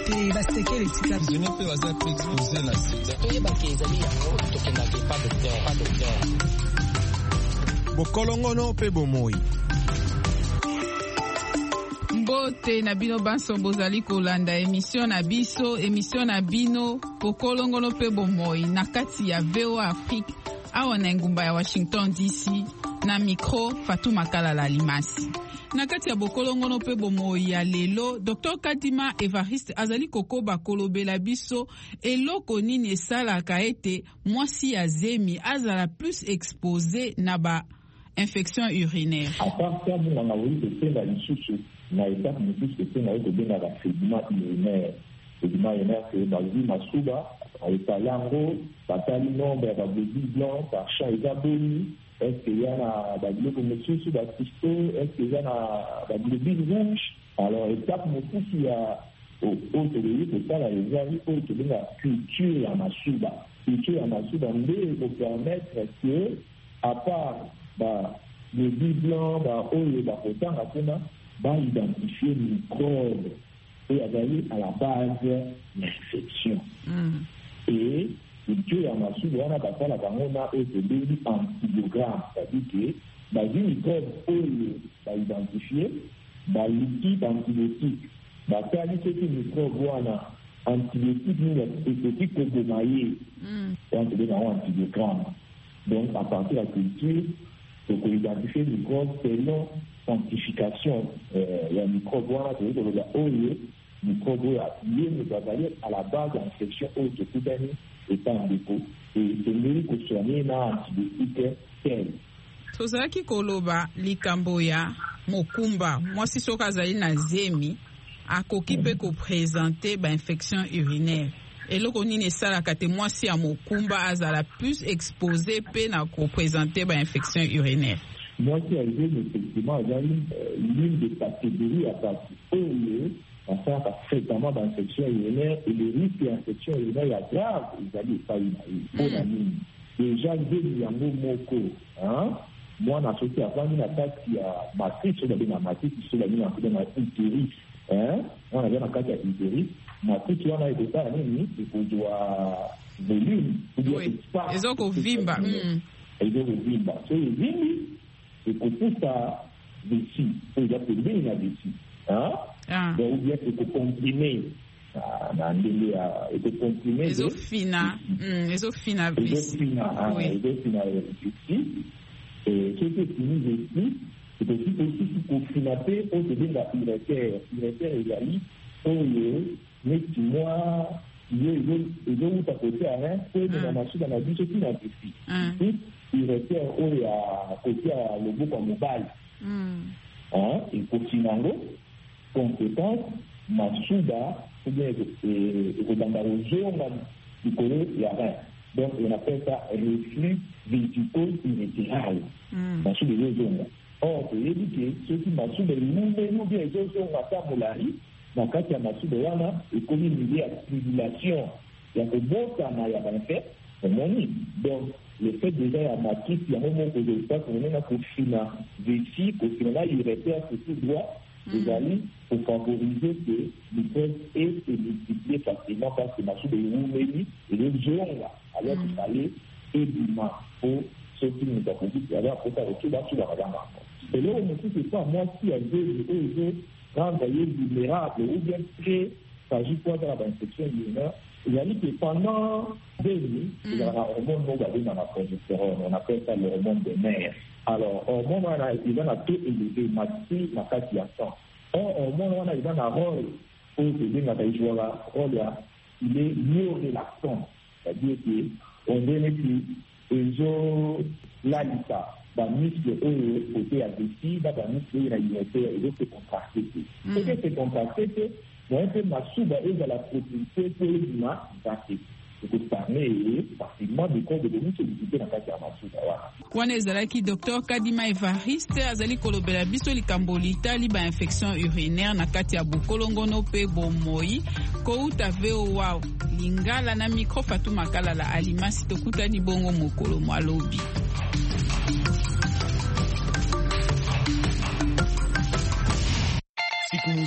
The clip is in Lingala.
te basekele tika zone pe waza pe exposer la sida toyeba ke ezali yango tokendaka pas docteur bokolongono pe bomoi. Mbote na bino banso bozali kolanda émission na bino bokolongono pe bomoi na kati ya VOA Afrique awa na ngumba ya Washington DC na micro Fatou Makalala Alimasi. Na kati ya bokolongono pe bomoi ya lelo Dr Kadima Evariste azali kokoba kolobela biso eloko nini esalaka ete mwasi ya zemi azala plus exposé na ba infection urinaire. À part ça, nous on a vu que c'est la lisusu na étape mosusu que c'est na ekobengaka sédiment urinaire. Sédiment urinaire c'est bazwi masuba etali yango batali nombre ya bablobules blancs par champ eza boni. Est-ce qu'il y a babiloko mosusu bacristo? Est-ce qu'il y a bablobules rouges? Alors étape mosusu ya oyo tokoki kosala ezali oyo tobengaka culture ya masuba. Culture ya masuba nde ekopermettre que à part le blanc blanc oyo bakotanga mpona baidentifier microbe oyo azali à la base de l'infection. Et culture ya masuba wana basalaka yango na oyo tobengi antibiogramme, c'est-à-dire que bazwi microbe oyo baidentifie baluki antibiotique batali soki microbe wana antibiotique nini ekoki koboma ye wana tobenga yango antibiogramme. Donc à partir de la culture pour identifier le microbe selon quantification ya microbe wana toyei koloba oyo microbe oyo ye mezazali à la base ya infection oyo tokutani eta ndeko esengeli kosoigne na antibiotique tel. Tozalaki koloba likambo ya mokumba mwasi soki azali na zemi akoki mpe kopresente ba infection urinaire. Eloko nini esalaka te mwasi ya mokumba azala plus exposé pe na kopresente ba infection urinaire. Mwasi ya zemi effectivement azali l'une des catégories à partir oyo asalaka fréquemment ba infection urinaire et le risque ya infection urinaire ya grave ezali epai na ye mpona nini déjà zemi yango moko mwana soki afandi na kati ya matrice oyo babenga matrice soki babenga na utérus wana aza na kati ya utérus matrice wana ekosala nini ekozwa volume ezokovimba ezokovimba so evimbi ekopusa vesi oyo eza pembeni na vesi ou bien ekokomprime na ndenge ya ekokomprime ezofina vesi soki efini vesi ekoki aussi kofina mpe oyo tobenga uretere. Uretere ezali oyo neti mwa ezowuta kote ya rein po emema masuba na biso tina vesi uretere oyo ya kote ya loboko ya mobali ekofina yango conséquence masuba oubien ekodanda kozonga likolo ya rein. Donc on appelle ça reflux vésico-urétéral. Masuba ezozonga. Or toyebi ke soki masuba elumeli oubien ezozonga ata molari na kati ya masuba wana ekomi milie ya stimulation ya kobotama ya bainfect omoni. Donc le fait déjà ya matrice yango moko ezolisa konena kofina vesi kofina na uretere surtout droit ezali pour favoriser que microbe et se multiplier facilement parce que masuba elumeli ezozonga alors qu'il fallait ebima po soki moto akoki alors akota kotuba basubaka bango. Eloko mosusu epa mwasi ya zemi oyo ezorendre ye vulnérable ou bien très fragile po azala bainfection urinaire ezali ke pendant zemi ezalaka hormone moko babengaka progestérone, on appelle ça le hormone de mère. Alors hormone wana eza na taux élevé mati na kati ya sang. Or hormone wana eza na rôle oyo tobengaka ezwaka rôle ya il est myorelaxant, c'est-à-dire que on veut neti ezolalisa bamiscle oyo kote ya vesi na bamiscle oyo na uretere ezose contracte te soki ese contracte te moyen mpe masuba ezala propulsé po ebima mpate ekosarne eye facilement décor de bomisolidité na kati ya masuba wana ezalaki Dr Kadima Evariste azali kolobela biso likambo litali ba infection urinaire na kati ya bokolongono pe bomoi kouta VOA Lingala na micro Fatou Makalala Alimasi tokutani bongo mokolo mwalobi.